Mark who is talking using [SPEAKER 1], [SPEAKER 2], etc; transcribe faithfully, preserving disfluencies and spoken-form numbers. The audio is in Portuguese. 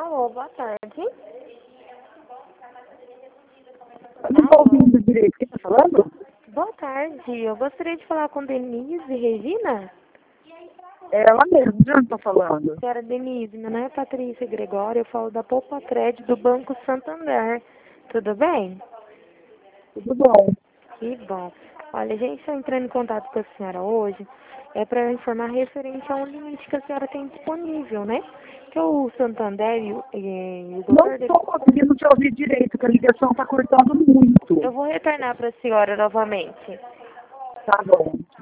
[SPEAKER 1] Alô, boa tarde.
[SPEAKER 2] Eu não estou ouvindo direito. Quem está falando?
[SPEAKER 1] Boa tarde. Eu gostaria de falar com Denise Regina.
[SPEAKER 2] É ela mesma. De onde está falando?
[SPEAKER 1] Senhora Denise, meu nome é Patrícia Gregório. Eu falo da Poupa Crédito do Banco Santander. Tudo bem?
[SPEAKER 2] Tudo bom.
[SPEAKER 1] Que bom. Olha, a gente está entrando em contato com a senhora hoje. É para informar referente a um limite que a senhora tem disponível, né? Que o Santander e o, e o
[SPEAKER 2] Não
[SPEAKER 1] doutor...
[SPEAKER 2] estou conseguindo te ouvir direito, que a ligação está cortando muito.
[SPEAKER 1] Eu vou retornar para a senhora novamente.
[SPEAKER 2] Tá bom.